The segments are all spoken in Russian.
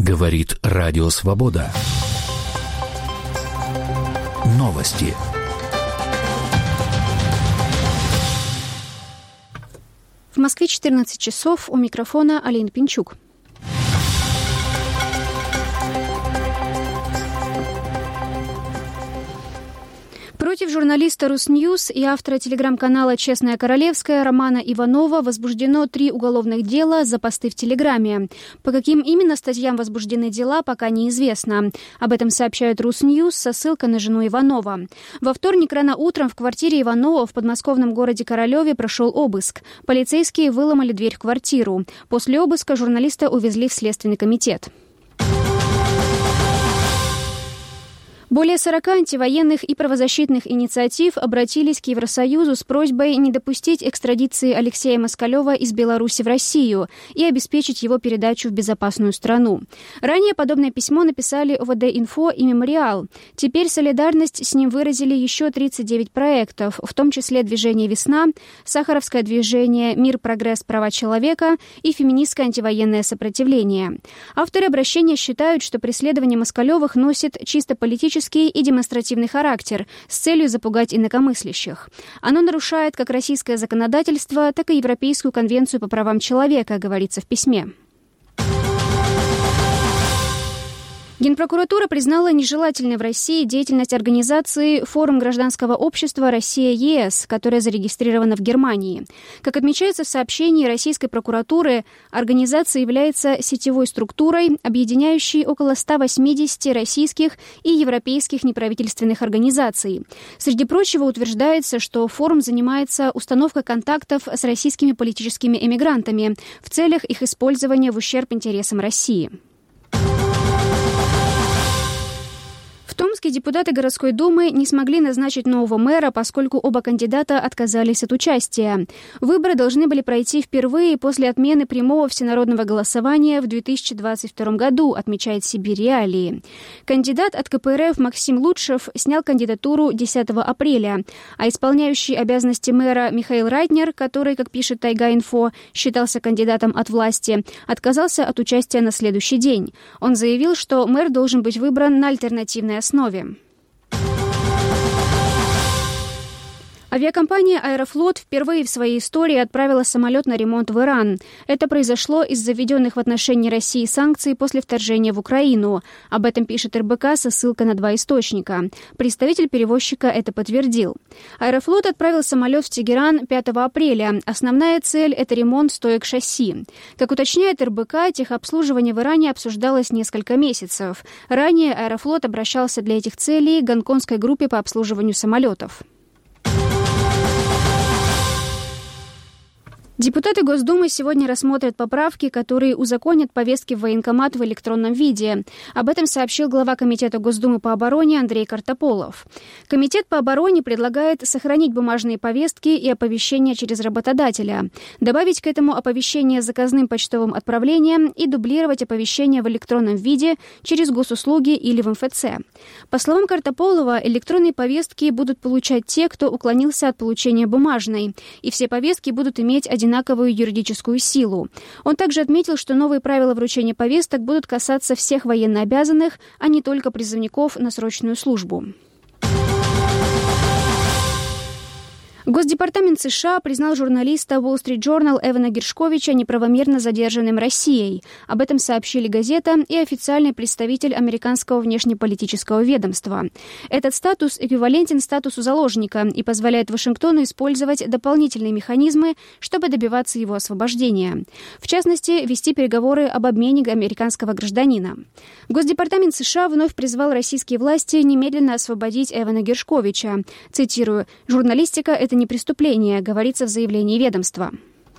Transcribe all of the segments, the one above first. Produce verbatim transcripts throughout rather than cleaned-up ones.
Говорит Радио Свобода. Новости. В Москве четырнадцать часов. У микрофона Алина Пинчук. Против журналиста «Русньюз» и автора телеграм-канала «Честная Королевская» Романа Иванова возбуждено три уголовных дела за посты в Телеграме. По каким именно статьям возбуждены дела, пока неизвестно. Об этом сообщает «Русньюз» со ссылкой на жену Иванова. Во вторник рано утром в квартире Иванова в подмосковном городе Королеве прошел обыск. Полицейские выломали дверь в квартиру. После обыска журналиста увезли в Следственный комитет. Более сорока антивоенных и правозащитных инициатив обратились к Евросоюзу с просьбой не допустить экстрадиции Алексея Москалева из Беларуси в Россию и обеспечить его передачу в безопасную страну. Ранее подобное письмо написали ОВД-Инфо и Мемориал. Теперь солидарность с ним выразили еще тридцать девять проектов, в том числе «Движение Весна», Сахаровское движение «Мир, прогресс, права человека» и феминистское антивоенное сопротивление. Авторы обращения считают, что преследование Москалевых носит чисто политический и демонстративный характер с целью запугать инакомыслящих. Оно нарушает как российское законодательство, так и Европейскую конвенцию по правам человека, говорится в письме. Генпрокуратура признала нежелательной в России деятельность организации «Форум гражданского общества Россия-ЕС», которая зарегистрирована в Германии. Как отмечается в сообщении российской прокуратуры, организация является сетевой структурой, объединяющей около ста восьмидесяти российских и европейских неправительственных организаций. Среди прочего утверждается, что форум занимается установкой контактов с российскими политическими эмигрантами в целях их использования в ущерб интересам России. В Томске депутаты городской думы не смогли назначить нового мэра, поскольку оба кандидата отказались от участия. Выборы должны были пройти впервые после отмены прямого всенародного голосования в две тысячи двадцать втором году, отмечает Сибирь Реалии. Кандидат от ка пэ эр эф Максим Лутшев снял кандидатуру десятого апреля, а исполняющий обязанности мэра Михаил Райтнер, который, как пишет Тайга-Инфо, считался кандидатом от власти, отказался от участия на следующий день. Он заявил, что мэр должен быть выбран на альтернативной основе. основе. Авиакомпания «Аэрофлот» впервые в своей истории отправила самолет на ремонт в Иран. Это произошло из-за введенных в отношении России санкций после вторжения в Украину. Об этом пишет эр бэ ка со ссылкой на два источника. Представитель перевозчика это подтвердил. «Аэрофлот» отправил самолет в Тегеран пятого апреля. Основная цель – это ремонт стоек шасси. Как уточняет эр бэ ка, техобслуживание в Иране обсуждалось несколько месяцев. Ранее «Аэрофлот» обращался для этих целей к гонконгской группе по обслуживанию самолетов. Депутаты Госдумы сегодня рассмотрят поправки, которые узаконят повестки в военкомат в электронном виде. Об этом сообщил глава Комитета Госдумы по обороне Андрей Картополов. Комитет по обороне предлагает сохранить бумажные повестки и оповещения через работодателя, добавить к этому оповещение заказным почтовым отправлением и дублировать оповещения в электронном виде через госуслуги или в эм эф цэ. По словам Картополова, электронные повестки будут получать те, кто уклонился от получения бумажной, и все повестки будут иметь один одинаковую юридическую силу. Он также отметил, что новые правила вручения повесток будут касаться всех военнообязанных, а не только призывников на срочную службу. Госдепартамент США признал журналиста Wall Street Journal Эвана Гершковича неправомерно задержанным Россией. Об этом сообщили газета и официальный представитель американского внешнеполитического ведомства. Этот статус эквивалентен статусу заложника и позволяет Вашингтону использовать дополнительные механизмы, чтобы добиваться его освобождения. В частности, вести переговоры об обмене американского гражданина. Госдепартамент США вновь призвал российские власти немедленно освободить Эвана Гершковича. Цитирую: «Журналистика – это не преступление», говорится в заявлении ведомства.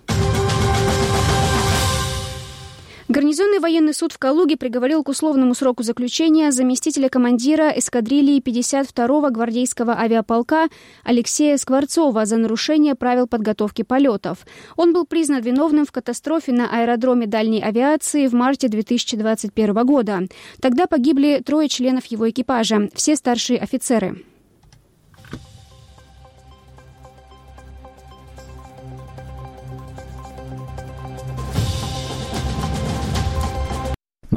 Гарнизонный военный суд в Калуге приговорил к условному сроку заключения заместителя командира эскадрильи пятьдесят второго гвардейского авиаполка Алексея Скворцова за нарушение правил подготовки полетов. Он был признан виновным в катастрофе на аэродроме дальней авиации в марте две тысячи двадцать первого года. Тогда погибли трое членов его экипажа, все старшие офицеры.